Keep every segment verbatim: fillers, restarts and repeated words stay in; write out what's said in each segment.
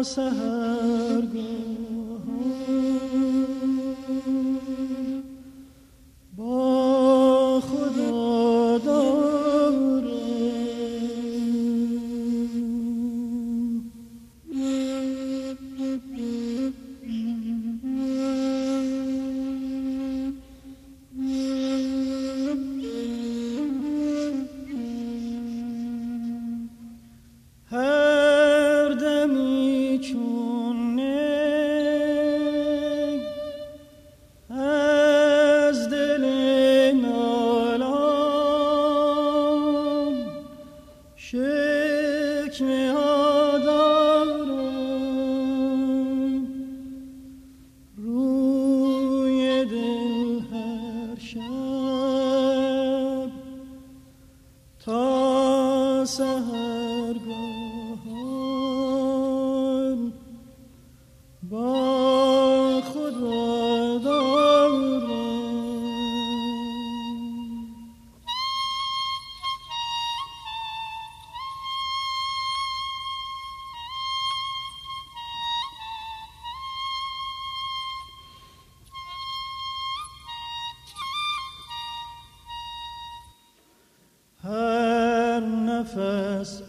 نفس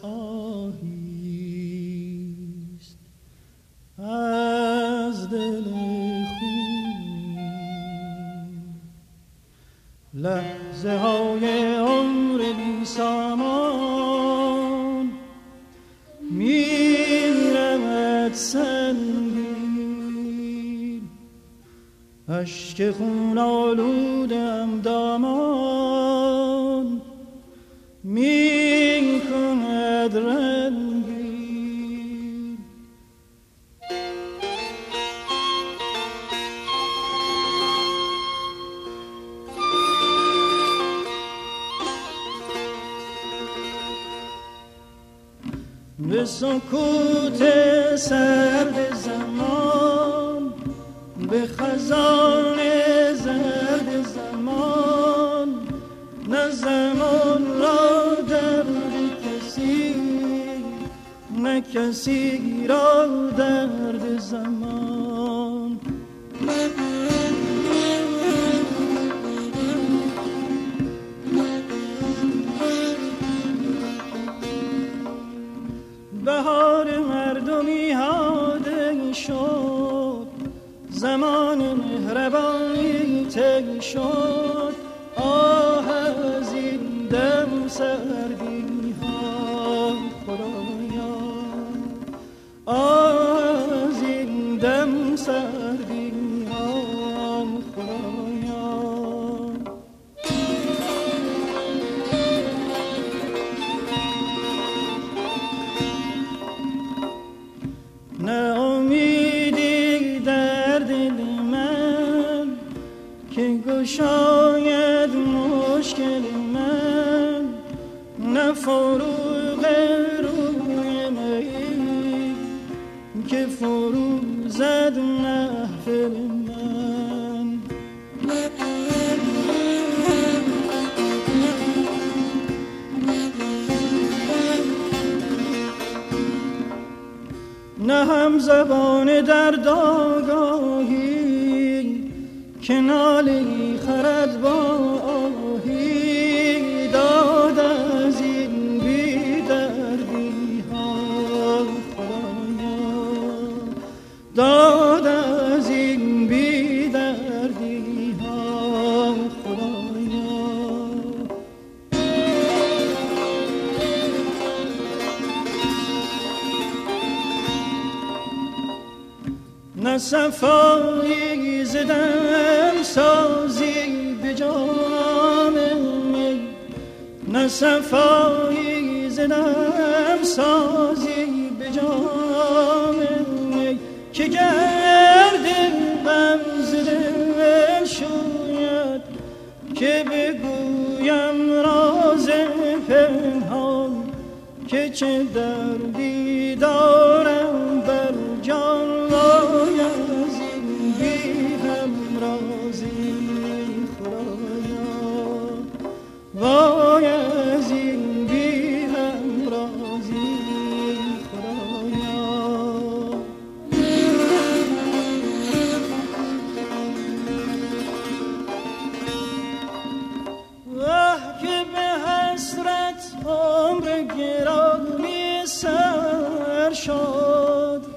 آهیست از دل خونی، لحظه های عمر بی سامان میرمد سنگین، اشک خون آلودم دامان می کند رنگین. به سکوت سرد زمان، به خزان زرد زمان، نه زمان را درد کسی، نه کسی را درد زمان. بهار مردمی هاده شد، زمان مهربانی طی شد. آه از این دم سردی ها خدایا، آه از این دم سردی ها خدایا. نه امیدی در دل من که گشاید مشکل من، نه فروغ روی می که فرو زد محفل من. نه هم زبان درد آگاهی که نالی خرد با آهی، داد از این بی دردی ها خدایا، داد از این بی دردی ها خدایا. نه صفایی زدم سازی به جام می، نه صفایی زدم سازی به جام می که گرد غم زده شوید، که بگویم راز پنهان که چه دردی دارم بر جان. وای از این بی همرازی خدایا، وای از این بی همرازی خدایا. شد.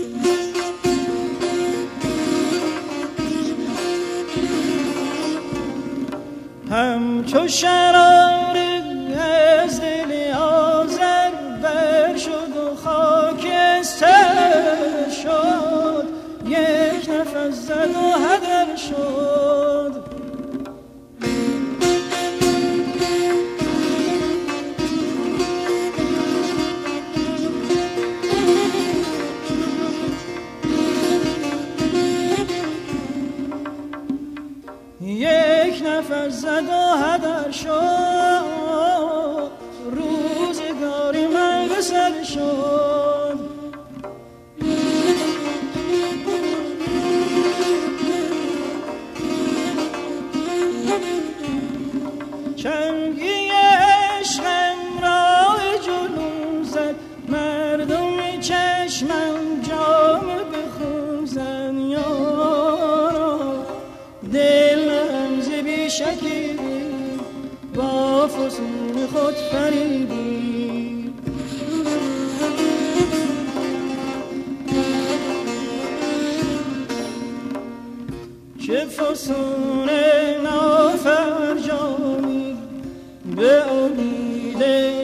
همچو شرار از دل آذر بر شد و خاکستر شد، یک نفس زد و هدر شد. یک نفس زد و هدر شد، روزگاری من گسل شد. چنگی عشقم راه جلوم زد، مردم چشمم جام بخون زد. یارا دلم ز بی شکی با فسون خود فریبی. چه فسون نافرجامی به امید